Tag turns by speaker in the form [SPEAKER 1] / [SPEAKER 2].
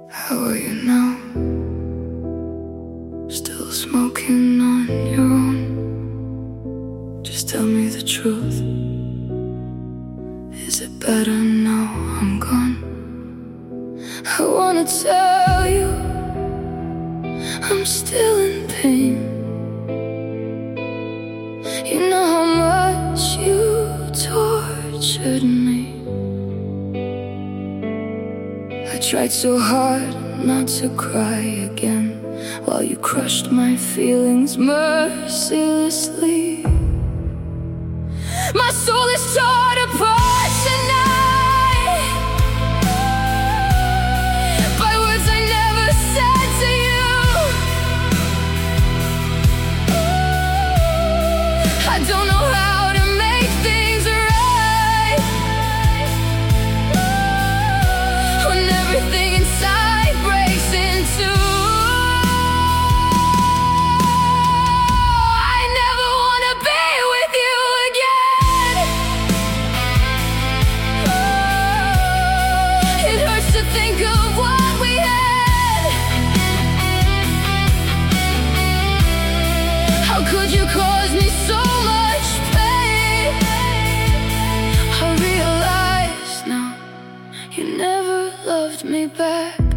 [SPEAKER 1] How are you now? Still smoking on your own? Just tell me the truth. Is it better now I'm gone? I wanna tell you I'm still in pain. You know how much you tortured me. I tried so hard not to cry again, while you crushed my feelings mercilessly. My soul is torn apart tonight by words I never said to you. I don't know how to make things right when everything inside breaks in two. I never wanna be with you again. It hurts to think of what we had. How could you cause me so much pain? I realize now you never loved me back.